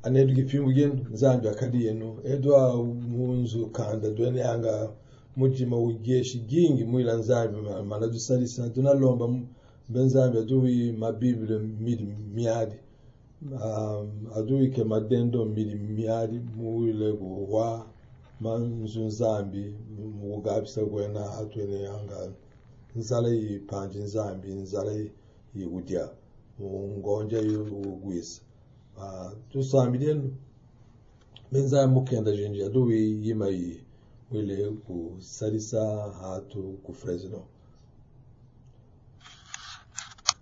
anedu gipimbugen Zambia kadi yenu edwa munzu kanda dwene anga mujima ugeshi gingi mwila Zambia manadu salisa tunalomba benzambia duwi mabibile miadi aduwi ke madendo miadi mwile wa manzu Zambi mugabisa gwena hatwene anga nzala yi panji Zambi nzala yi udia ngonja ugwisa tusambiden benza mukenda jenja duwi yima yi wile ku salisa hatu ku Fresno